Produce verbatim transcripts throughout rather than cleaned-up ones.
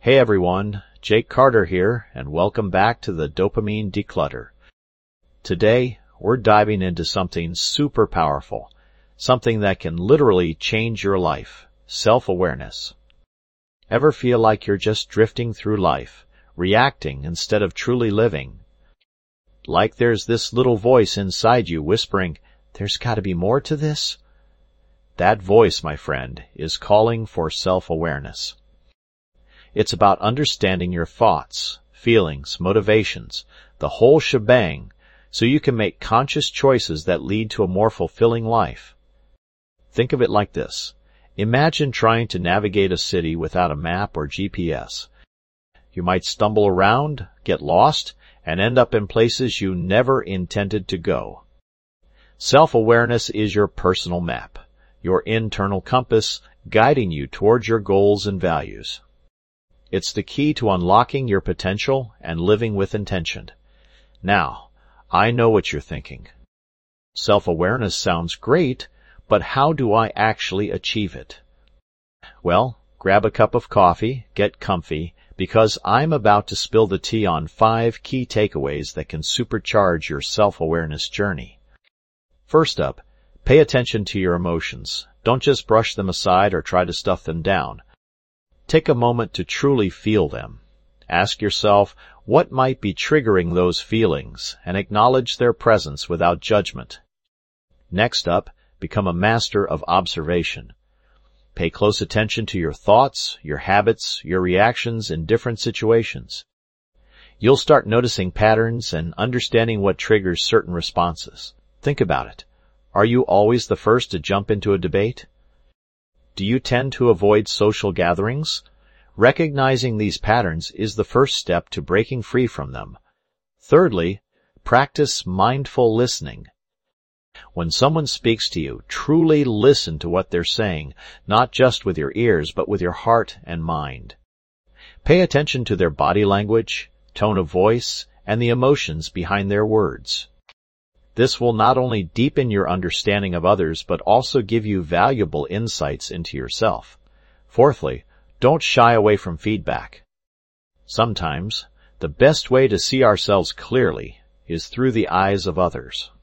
Hey everyone, Jake Carter here, and welcome back to the Dopamine Declutter. Today, we're diving into something super powerful, something that can literally change your life, self-awareness. Ever feel like you're just drifting through life, reacting instead of truly living? Like there's this little voice inside you whispering, there's gotta be more to this? That voice, my friend, is calling for self-awareness. It's about understanding your thoughts, feelings, motivations, the whole shebang, so you can make conscious choices that lead to a more fulfilling life. Think of it like this. Imagine trying to navigate a city without a map or G P S. You might stumble around, get lost, and end up in places you never intended to go. Self-awareness is your personal map, your internal compass guiding you towards your goals and values. It's the key to unlocking your potential and living with intention. Now, I know what you're thinking. Self-awareness sounds great, but how do I actually achieve it? Well, grab a cup of coffee, get comfy, because I'm about to spill the tea on five key takeaways that can supercharge your self-awareness journey. First up, pay attention to your emotions. Don't just brush them aside or try to stuff them down. Take a moment to truly feel them. Ask yourself what might be triggering those feelings and acknowledge their presence without judgment. Next up, become a master of observation. Pay close attention to your thoughts, your habits, your reactions in different situations. You'll start noticing patterns and understanding what triggers certain responses. Think about it. Are you always the first to jump into a debate? Do you tend to avoid social gatherings? Recognizing these patterns is the first step to breaking free from them. Thirdly, practice mindful listening. When someone speaks to you, truly listen to what they're saying, not just with your ears, but with your heart and mind. Pay attention to their body language, tone of voice, and the emotions behind their words. This will not only deepen your understanding of others, but also give you valuable insights into yourself. Fourthly, don't shy away from feedback. Sometimes, the best way to see ourselves clearly is through the eyes of others.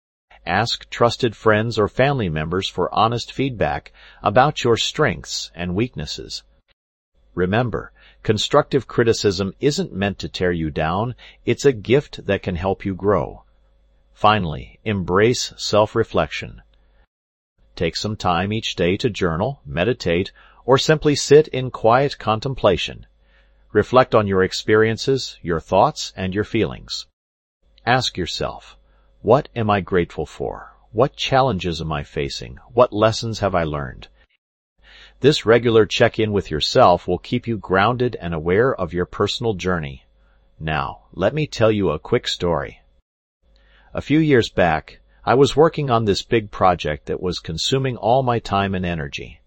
Ask trusted friends or family members for honest feedback about your strengths and weaknesses. Remember, constructive criticism isn't meant to tear you down, it's a gift that can help you grow. Finally, embrace self-reflection. Take some time each day to journal, meditate, or simply sit in quiet contemplation. Reflect on your experiences, your thoughts, and your feelings. Ask yourself, what am I grateful for? What challenges am I facing? What lessons have I learned? This regular check-in with yourself will keep you grounded and aware of your personal journey. Now, let me tell you a quick story. A few years back, I was working on this big project that was consuming all my time and energy.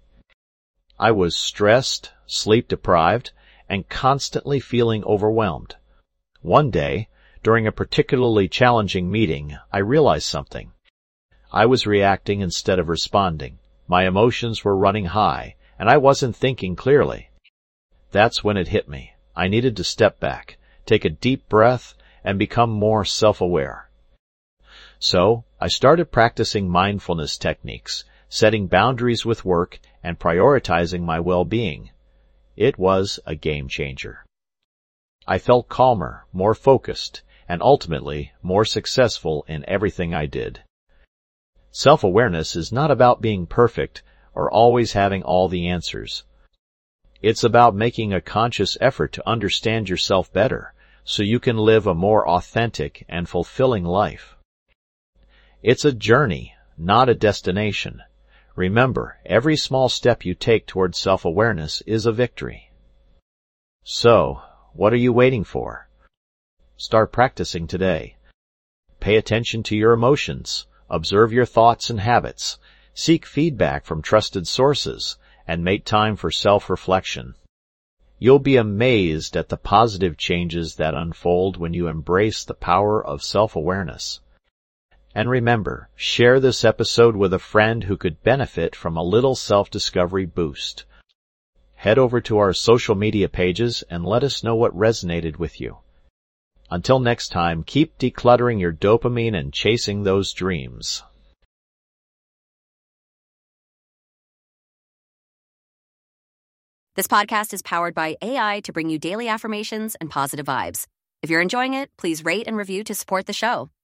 I was stressed, sleep-deprived, and constantly feeling overwhelmed. One day, during a particularly challenging meeting, I realized something. I was reacting instead of responding. My emotions were running high, and I wasn't thinking clearly. That's when it hit me. I needed to step back, take a deep breath, and become more self-aware. So, I started practicing mindfulness techniques, setting boundaries with work, and prioritizing my well-being. It was a game changer. I felt calmer, more focused, and ultimately more successful in everything I did. Self-awareness is not about being perfect or always having all the answers. It's about making a conscious effort to understand yourself better, so you can live a more authentic and fulfilling life. It's a journey, not a destination. Remember, every small step you take towards self-awareness is a victory. So, what are you waiting for? Start practicing today. Pay attention to your emotions, observe your thoughts and habits, seek feedback from trusted sources, and make time for self-reflection. You'll be amazed at the positive changes that unfold when you embrace the power of self-awareness. And remember, share this episode with a friend who could benefit from a little self-discovery boost. head over to our social media pages and let us know what resonated with you. Until next time, keep decluttering your dopamine and chasing those dreams. This podcast is powered by A I to bring you daily affirmations and positive vibes. If you're enjoying it, please rate and review to support the show.